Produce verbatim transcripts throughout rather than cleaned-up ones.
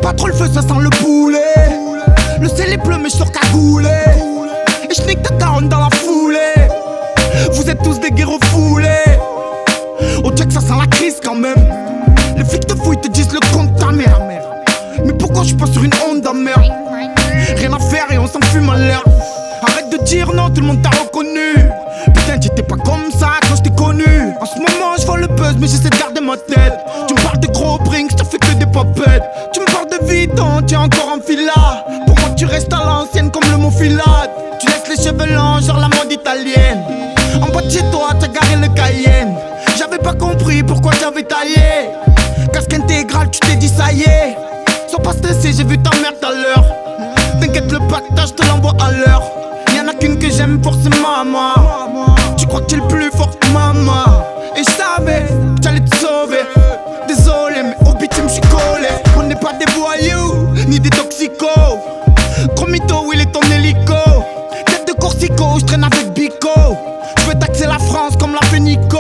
Pas trop le feu, ça sent le poulet. Le ciel est bleu mais je sors cagoulé. Et je nique ta daronne dans la foulée. Vous êtes tous des guerres foulés. On dirait que ça sent la crise quand même. Les flics te fouillent, te disent le compte de ta mère. Mais pourquoi je suis pas sur une Honda merde? Rien à faire et on s'en fume à l'air. Arrête de dire non, tout le monde t'a reconnu. Putain, t'étais pas comme ça quand je t'ai connu. En ce moment, je vends le buzz, mais j'essaie de garder ma tête. Tu me parles de gros brinks, je te fais que des papettes. Tu me parles de Vuitton, t'es encore en fila. Pour moi, tu restes à l'ancienne comme le mot filade. Tu laisses les cheveux longs, genre la mode italienne. En bas de chez toi, t'as garé le Cayenne. J'avais pas compris pourquoi j'avais taillé. Casque intégral, tu t'es dit ça y est. Sois pas stressé, j'ai vu ta mère tout à l'heure. T'inquiète, le pactage, te l'envoie à l'heure. Y'en a qu'une que j'aime, forcément, maman. Tu crois que t'es le plus fort, maman. Et je savais que t'allais te sauver. Désolé, mais au bitume, j'suis collé. On n'est pas des voyous, ni des toxicos. Gros mytho, où il est ton hélico? Tête de Corsico, j'traîne avec Bico. J'veux taxer la France comme l'a fait Nico.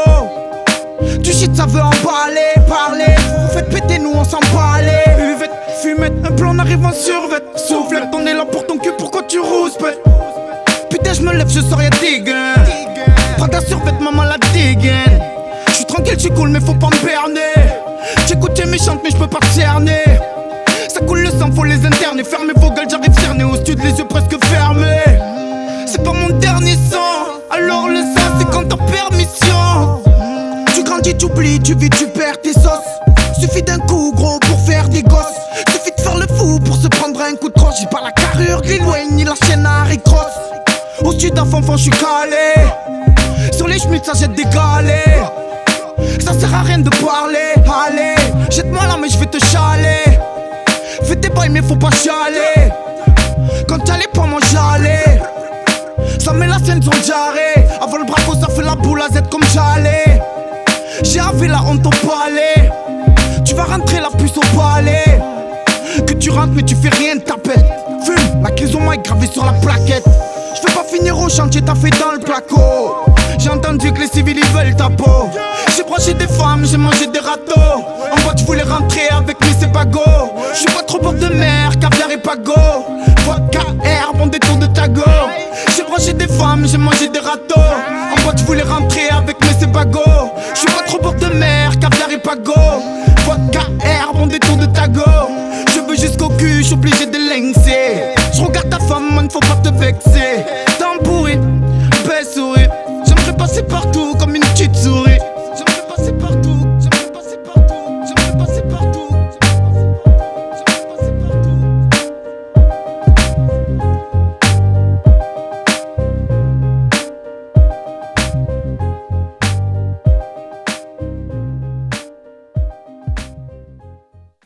Du shit, ça veut emballer, parler. Vous faites péter, nous on s'en balait. Buvette, fumette, un plan, on arrive en survêt. Soufflette, on est là pour ton cul, pourquoi tu rouspètes? Putain, je me lève, je sors, y'a des gains. Prends ta survette, maman la dégaine. J'suis tranquille, j'suis cool, mais faut pas me berner. J'écoute tes méchantes, mais j'peux pas te cerner. Ça coule le sang, faut les interner. Fermez vos gueules, j'arrive cerné au studio, les yeux presque fermés. C'est pas mon dernier sang, alors le sang, c'est quand t'as permission. Tu grandis, tu oublies, tu vis, tu perds tes sauces. Suffit d'un coup gros pour faire des gosses. Suffit de faire le fou pour se prendre un coup de croche. J'ai pas la carrure Lil Wayne ni la chaîne Harry Cross. Au sud d'un fanfan j'suis calé. Sur les schmitts ça jette des galets. Ça sert à rien de parler. Allez, jette-moi là mais j'vais te chaler. Fais tes bails mais faut pas chialer. Quand t'allais pas moi j'allais. Ça met la scène sur le jarret. Avant le braco ça fait la boule à Z comme j'allais. J'ai avé la honte au palais. Tu vas rentrer la puce au palais. Que tu rentres mais tu fais rien de ta pète. Fume, la crise au mic gravée sur la plaquette. Je veux pas finir au chantier, t'as fait dans le placo. J'ai entendu que les civils ils veulent ta peau. J'ai broché des femmes, j'ai mangé des râteaux. En bas tu voulais rentrer avec mes c'est pas go. J'suis pas trop bord de mer, caviar et pago. Vodka, air, bon détour de ta go. J'ai broché des femmes, j'ai mangé des râteaux. En bas tu voulais rentrer avec mes c'est pas go. J'suis pas trop bord de mer, caviar et pago. Vodka, air, bon détour de ta go. Je veux jusqu'au cul, j'suis obligé de l'inxer. J'regarde ta femme, man, faut pas te vexer. Tambourine,